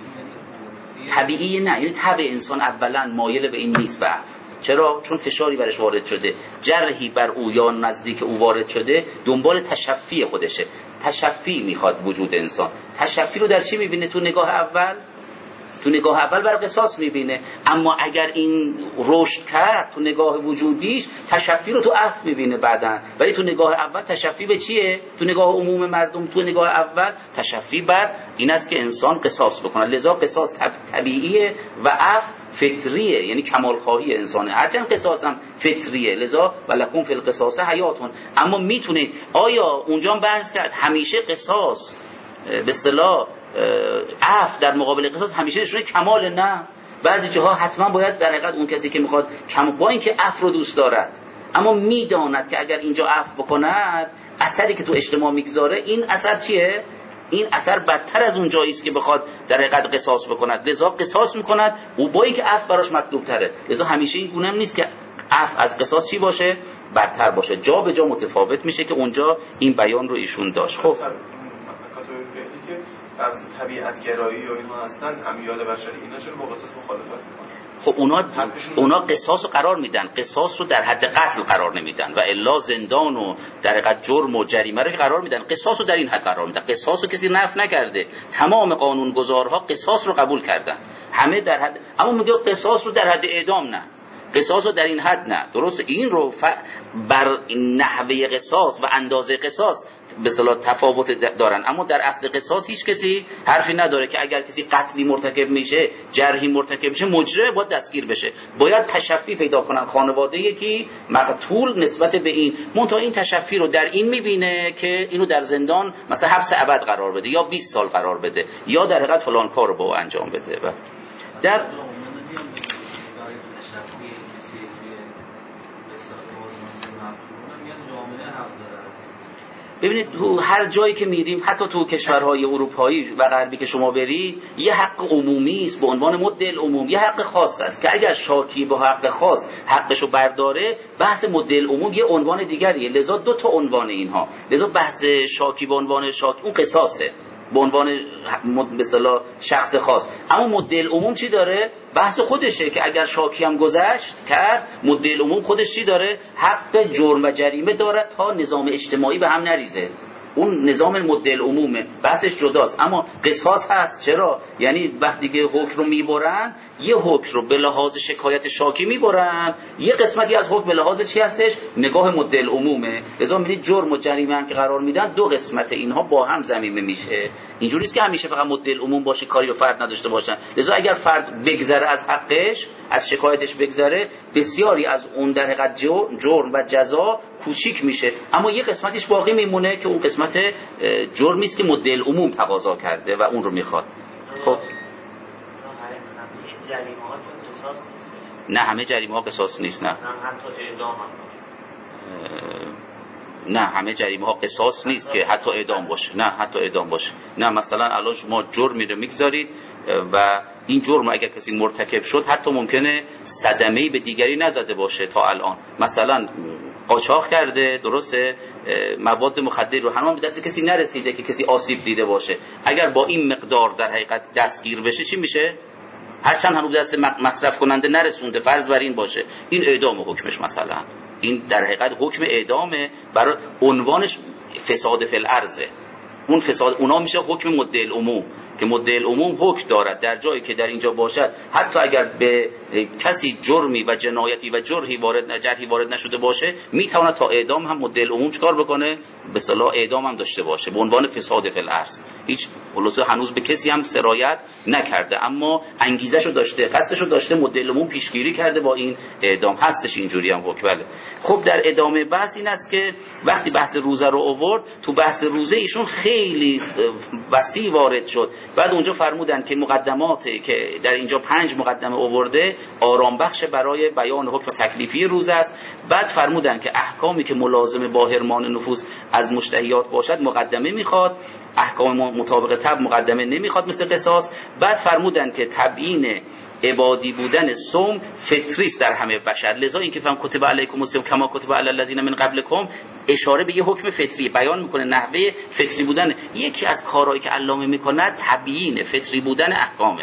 [SPEAKER 1] طبیعی نه، یعنی طبع انسان اولا مایل به این نیست. چرا؟ چون فشاری برش وارد شده، جرحی بر او یا نزدیک او وارد شده، دنبال تشفی خودشه. تشفی میخواد وجود انسان. تشفی رو در چی میبینه؟ تو نگاه اول برای قصاص میبینه. اما اگر این رشد کرد تو نگاه وجودیش، تشفی رو تو عفو میبینه بعداً. ولی تو نگاه اول تشفی به چیه؟ تو نگاه عموم مردم تو نگاه اول تشفی بر این است که انسان قصاص بکنه. لذا قصاص طبیعیه و عفو فطریه، یعنی کمال خواهی انسانه. هرچند قصاص هم فطریه، لذا ولکم فی القصاص حیاتون. اما میتونه آیا اونجا بحث کرد همیشه قصاص به اصطلاح عفو در مقابل قصاص همیشه نشونه کمال؟ نه، بعضی جاها حتما باید در حقیقت اون کسی که میخواد با اینکه عفو رو دوست دارد اما میداند که اگر اینجا عفو بکند اثری که تو اجتماع میگذاره، این اثر چیه؟ این اثر بدتر از اون جایی است که بخواد در حقیقت قصاص بکند. لذا قصاص میکند او با اینکه عفو براش مطلوب تره. لذا همیشه این گونه نیست که عفو از قصاص چی باشه؟ بدتر باشه. جا به جا متفاوت میشه که اونجا این بیان رو ایشون داشت. خب
[SPEAKER 3] از طبیعت گرایی یا اینا هستن، امیال بشری، اینا چرا با قصاص مخالفت میکنن؟
[SPEAKER 1] خب اونا قصاص رو قرار میدن، قصاص رو در حد قتل قرار نمیدن و الا زندان و در حقیقت جرم و جریمه رو قرار میدن. قصاص رو در این حد قرار میدن. قصاص رو کسی نفی نکرده، تمام قانونگذارها قصاص رو قبول کردن، همه در حد. اما میگه قصاص رو در حد اعدام نه، قصاص رو در این حد نه. درست این رو بر نحوه قصاص و اندازه قصاص به اصطلاح تفاوت دارن، اما در اصل قصاص هیچ کسی حرفی نداره که اگر کسی قتلی مرتکب میشه، جرحی مرتکب میشه، مجرم باید دستگیر بشه، باید تشفی پیدا کنن خانواده یکی مقتول نسبت به این. منتها این تشفی رو در این میبینه که اینو در زندان مثلا حبس ابد قرار بده یا 20 سال قرار بده یا در حقیقت فلان کارو با انجام بده. و در ببینید تو هر جایی که میریم، حتی تو کشورهای اروپایی و غربی که شما برید، یه حق عمومی است به عنوان مدعی العموم، یه حق خاص است که اگر شاکی با حق خاص حقشو برداره، بحث مدعی العموم یه عنوان دیگریه. لذا دو تا عنوان اینها، لذا بحث شاکی به عنوان شاکی اون قصاصه به عنوان به اصطلاح شخص خاص. اما مدعی العموم چی داره؟ بحث خودشه که اگر شاکی هم گذشت کرد، مدعی العموم خودش چی داره؟ حق جرم و جریمه داره تا نظام اجتماعی به هم نریزه. اون نظام مدعی العمومه، بحثش جداست. اما قصاص هست. چرا؟ یعنی وقتی که حکم رو میبرن، یه حکم رو به لحاظ شکایت شاکی میبرن، یه قسمتی از حکم به لحاظ چی هستش؟ نگاه مدعی العمومه. لذا میبینید جرم و جریمه هم که قرار میدن، دو قسمت اینها با هم ضمیمه میشه. اینجوری نیست که همیشه فقط مدعی العموم باشه، کاری به فرد نداشته باشن. لذا اگر فرد بگذره از حقش، از شکایتش بگذره، بسیاری از اون در حقیقت جرم و جزا کوچیک میشه، اما یه قسمتش باقی میمونه که اون قسمت جرمی است که مدعی العموم تقاضا کرده و اون رو میخواد. خب نه همه جریمه ها قصاص نیست. نه نه همه جریمه ها قصاص نیست که حتی اعدام باشه. نه حتی اعدام باشه. نه مثلا الان شما جرمی رو میگذارید و این جرم اگر کسی مرتکب شد، حتی ممکنه صدمه‌ای به دیگری نزده باشه تا الان. مثلا قاچاق کرده، درسته، مواد مخدر رو هنوز به دست کسی نرسیده که کسی آسیب دیده باشه، اگر با این مقدار در حقیقت دستگیر بشه چی میشه؟ هرچند هنوز دست مصرف کننده نرسونده، فرض بر این باشه، این اعدام حکمش. مثلا این در حقیقت حکم اعدامه، برای عنوانش فساد فی الارض. اون فساد اونا میشه حکم مدعی العموم، که مدعی العموم حکم دارد در جایی که در اینجا باشد، حتی اگر به کسی جرمی و جنایتی و جرحی وارد نشده باشه، میتونه تا اعدام هم مدعی العموم چیکار بکنه؟ به اصطلاح اعدام هم داشته باشه به عنوان فساد فی الارض. هیچ خلاصه هنوز به کسی هم سرایت نکرده، اما انگیزشو داشته، قصدشو داشته، مدعی العموم پیشگیری کرده با این اعدام. هستش اینجوری هم حکم. بله. خب در ادامه بحث این است که وقتی بحث روزه رو آورد، تو بحث روزه ایشون خیلی وسیع وارد شد. بعد اونجا فرمودن که مقدماتی که در اینجا 5 مقدمه آورده آرام بخش برای بیان حکم تکلیفی روزه است. بعد فرمودن که احکامی که ملازم با حرمان نفوس از مشتهیات باشد مقدمه میخواد، احکام مطابق طبع مقدمه نمیخواد مثل قصاص. بعد فرمودن که تبیین عبادی بودن صوم فطری است در همه بشر، لذا اینکه فهم کتب علیکم الصیام کما کتب علی الذین من قبلکم اشاره به یه حکم فطری بیان میکنه، نحوه فطری بودن. یکی از کارهایی که علامه میکنه تبیین فطری بودن احکامه،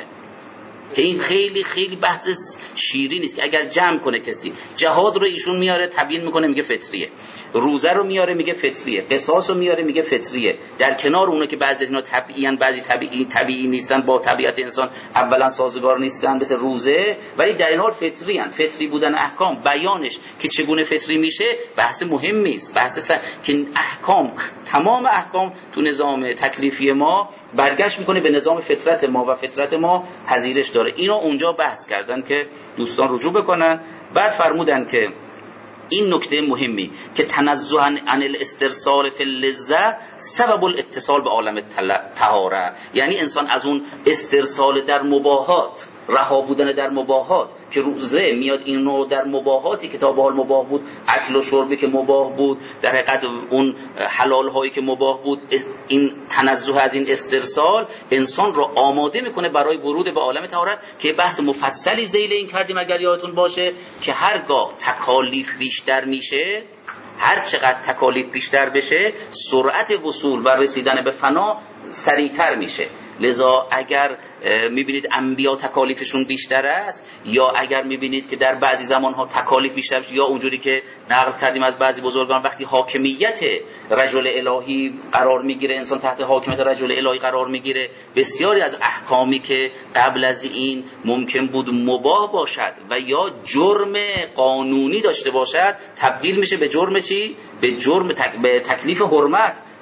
[SPEAKER 1] که این خیلی خیلی بحث شیرین است که اگر جمع کنه کسی، جهاد رو ایشون میاره تبیین میکنه میگه فطریه، روزه رو میاره میگه فطریه، قصاص رو میاره میگه فطریه، در کنار اونه که بعضی اینا طبیعیان، بعضی طبیعی نیستن، با طبیعت انسان اولا سازگار نیستن مثل روزه، ولی در این حال فطری ان. فطری بودن احکام بیانش که چگونه فطری میشه بحث مهمی است، بحث که احکام، تمام احکام تو نظام تکلیفی ما برگشت میکنه به نظام فطرت ما و فطرت ما پذیرش داره. اینو اونجا بحث کردن که دوستان رجوع بکنن. بعد فرمودن که این نکته مهمی که تنزها عن الاسترسال فی اللذه سبب الاتصال به عالم طهاره، یعنی انسان از اون استرسال در مباحات، رها بودن در مباحات، که روزه میاد اینو در مباحاتی که تا به حال مباح بود، اکل و شربی که مباح بود، در حقیقت اون حلال هایی که مباح بود، این تنزه از این استرسال انسان رو آماده میکنه برای ورود به عالم طهارت، که بحث مفصلی ذیل این کردیم اگر یادتون باشه، که هرگاه تکالیف بیشتر میشه، هر چقدر تکالیف بیشتر بشه، سرعت وصول و رسیدن به فنا سریعتر میشه. لذا اگر میبینید انبیا تکالیفشون بیشتر است، یا اگر میبینید که در بعضی زمانها تکالیف بیشتر است، یا اونجوری که نقل کردیم از بعضی بزرگان وقتی حاکمیت رجل الهی قرار میگیره، انسان تحت حاکمیت رجل الهی قرار میگیره، بسیاری از احکامی که قبل از این ممکن بود مباح باشد و یا جرم قانونی داشته باشد، تبدیل میشه به جرم چی؟ به جرم به تکلیف حرمت.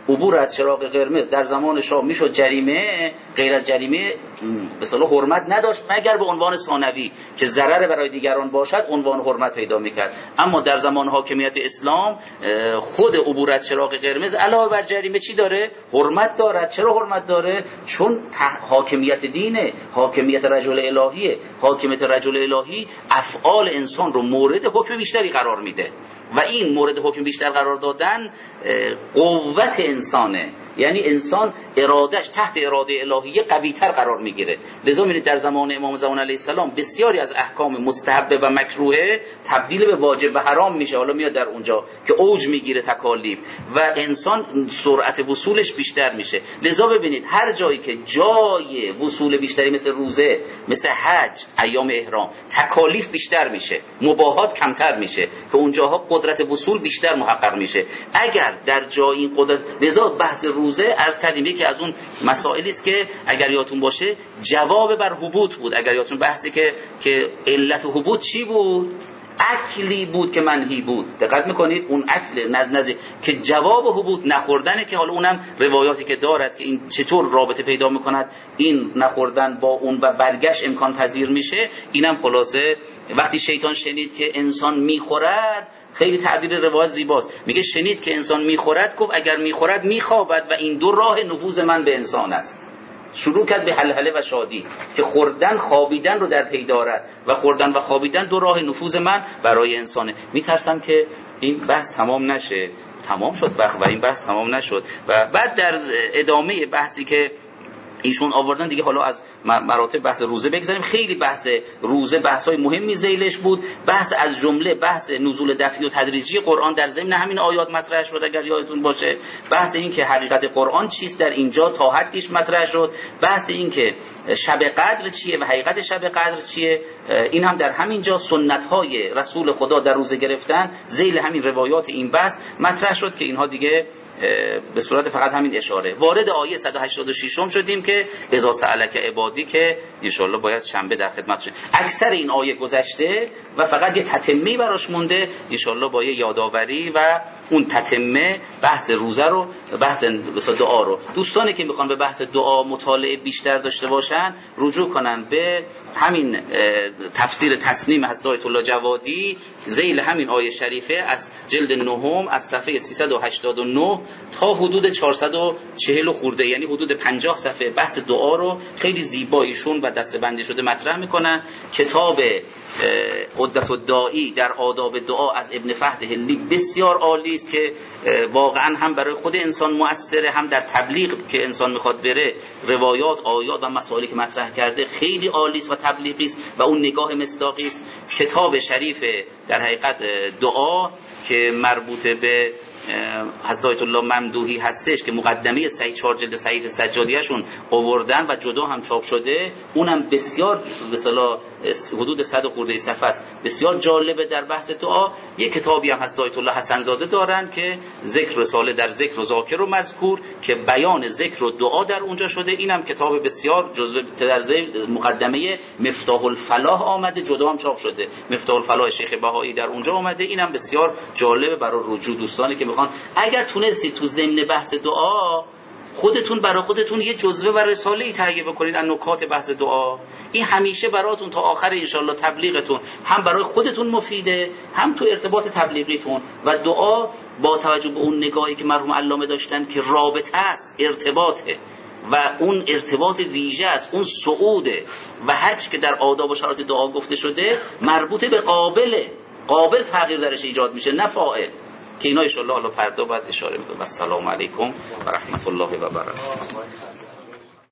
[SPEAKER 1] عبور از چراغ قرمز در زمان شاه میشد جریمه، غیر از جریمه به اصطلاح حرمت نداشت مگر به عنوان ثانوی که ضرر برای دیگران باشد عنوان حرمت پیدا میکرد. اما در زمان حاکمیت اسلام خود عبور از چراغ قرمز علاوه بر جریمه چی داره؟ حرمت دارد. چرا حرمت داره؟ چون حاکمیت دینه، حاکمیت رجل الهیه. حاکمیت رجل الهی افعال انسان رو مورد حکم بیشتری قرار میده و این مورد حکم بیشتر قرار دادن قوت انسانه، یعنی انسان ارادش تحت اراده الهیه قوی‌تر قرار میگیره. لذا می‌بینید در زمان امام زمان علیه السلام بسیاری از احکام مستحب و مکروه تبدیل به واجب و حرام میشه. حالا میاد در اونجا که اوج میگیره تکالیف و انسان سرعت وصولش بیشتر میشه. لذا ببینید هر جایی که جای وصول بیشتری مثل روزه، مثل حج، ایام احرام، تکالیف بیشتر میشه، مباحات کمتر میشه که اونجاها قدرت وصول بیشتر محقق میشه. اگر در جای این قدرت، لذا بحث روزه عرض کردیم یکی از اون مسائلی است که اگر یادتون باشه جواب بر هبوط بود. اگر یادتون بحثی که علت هبوط چی بود؟ اکلی بود که منهی بود. دقت میکنید اون اکل نزنزی که جواب هبوط نخوردنه که حالا اونم روایاتی که دارد که این چطور رابطه پیدا میکند این نخوردن با اون و برگشت امکان پذیر میشه. اینم خلاصه وقتی شیطان شنید که انسان میخورد، خیلی تعبیر روایت زیباست، میگه شنید که انسان میخورد گفت اگر میخورد میخوابد و این دو راه نفوذ من به انسان است. شروع کرد به هلهله و شادی که خوردن خوابیدن رو در پی دارد و خوردن و خوابیدن دو راه نفوذ من برای انسانه. میترسم که این بحث تمام نشه. تمام شد وقت و این بحث تمام نشد و بعد در ادامه بحثی که ایشون آوردن دیگه حالا از مراتب بحث روزه بگذاریم. خیلی بحث روزه بحث‌های مهمی ذیلش بود. بحث از جمله بحث نزول دفعی و تدریجی قرآن در ضمن همین آیات مطرح شد اگر یادتون باشه. بحث این که حقیقت قرآن چیست در اینجا تا حدیش مطرح شد. بحث این که شب قدر چیه و حقیقت شب قدر چیه، این هم در همین جا سنت‌های رسول خدا در روزه گرفتن ذیل همین روایات این بحث مطرح شد که اینها دیگه به صورت فقط همین اشاره. وارد آیه 186 شدیم که اذا سألک عبادی که انشالله باید شنبه در خدمت شیم. اکثر این آیه گذشته و فقط یه تتمه‌ای براش مونده انشالله با یه یادآوری و اون تتمه بحث روزه رو، بحث دعا رو. دوستانی که میخوان به بحث دعا مطالعه بیشتر داشته باشن رجوع کنن به همین تفسیر تسنیم حضرت آیت الله جوادی ذیل همین آیه شریفه از جلد 9 از صفحه 389 تا حدود 440 خورده، یعنی حدود 50 صفحه بحث دعا رو خیلی زیباییشون و دسته‌بندی شده مطرح میکنن. کتاب عدة الداعی در آداب دعا از ابن فهد هلی بسیار عالی است که واقعا هم برای خود انسان مؤثره، هم در تبلیغ که انسان میخواد بره روایات، آیات و مسائلی که مطرح کرده خیلی عالی است و تبلیغی است و اون نگاه مصداقی است. کتاب شریف در حقیقت دعا که مربوط به حضرت آیت الله ممدوحی هستش که مقدمه صحیح 4 جلد صحیح سجادیه‌شون آوردن و جدا هم چاپ شده، اونم بسیار به اصطلاح حدود 100 خورده صفحه است، بسیار جالبه در بحث دعا. یک کتابی هم حضرت آیت الله حسن زاده دارن که ذکر رساله در ذکر و ذاکر و مذکور که بیان ذکر و دعا در اونجا شده. اینم کتاب بسیار جزو مقدمه مفتاح الفلاح آمده، جدا هم چاپ شده. مفتاح الفلاح شیخ بهایی در اونجا آمده. اینم بسیار جالبه برای رجوع دوستانی که میخوان اگر تونستید تو ضمن بحث دعا خودتون برای خودتون یه جزوه و رساله‌ای تهیه بکنید از نکات بحث دعا. این همیشه براتون تا آخر انشالله تبلیغتون هم برای خودتون مفیده، هم تو ارتباط تبلیغیتون. و دعا با توجه به اون نگاهی که مرحوم علامه داشتن که رابطه است، ارتباطه و اون ارتباط ویژه است، اون صعوده و حج که در آداب و شرایط دعا گفته شده مربوط به قابل تغییر درش ایجاد میشه نه فاعل، که اینا ان شاء الله فردا بعد اشاره میکنم. السلام علیکم و رحمت الله و برکاته.